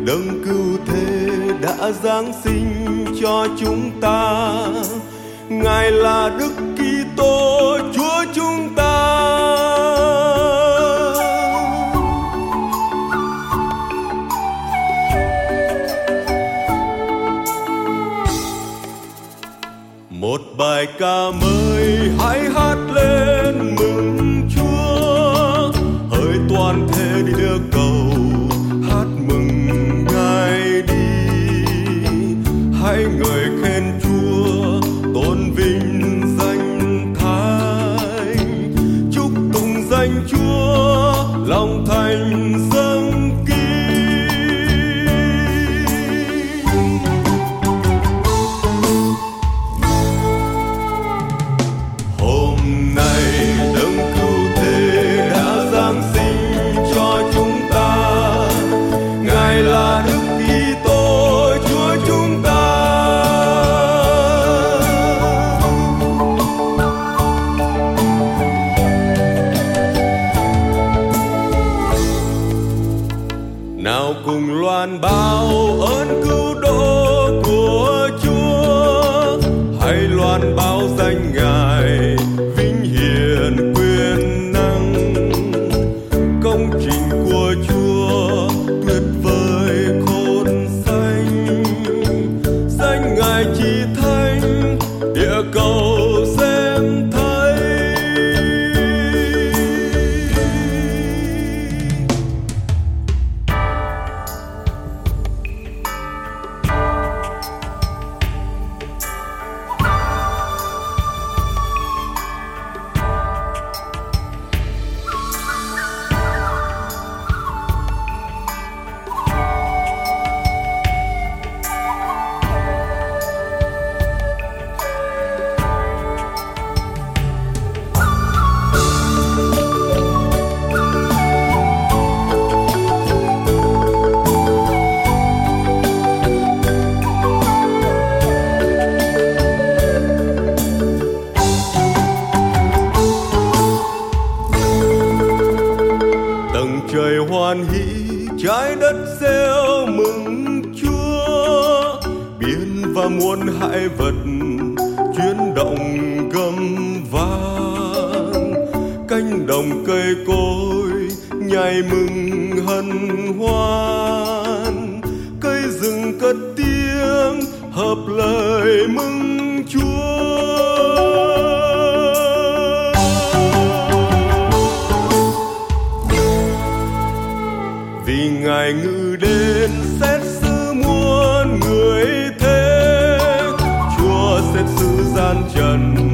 đấng cứu thế đã giáng sinh cho chúng ta. Ngài là Đức Kitô Chúa chúng ta. Một bài ca mới hãy hát lên mừng Chúa, hỡi toàn thể đi đưa cầu hát mừng Ngài đi. Hãy ngợi khen Chúa, tôn vinh danh Thánh, chúc tụng danh Chúa lòng thành dâng kính. Hôm nay đấng cứu thế đã giáng sinh cho chúng ta. Ngài là Đức Kitô Chúa chúng ta. Nào cùng loan báo ơn cứu độ của Chúa, hãy loan báo danh Ngài vinh hiển quyền năng. Công trình của Chúa tuyệt vời khôn sánh, danh Ngài chỉ thánh địa cầu xem thấy. Trời hoan hỷ, trái đất reo mừng Chúa. Biển và muôn hại vật chuyển động gầm vang. Cánh đồng cây cối nhảy mừng hân hoan. Cây rừng cất tiếng hợp lời mừng Chúa. Vì Ngài ngự đến xét xử muôn người thế, Chúa xét xử gian trần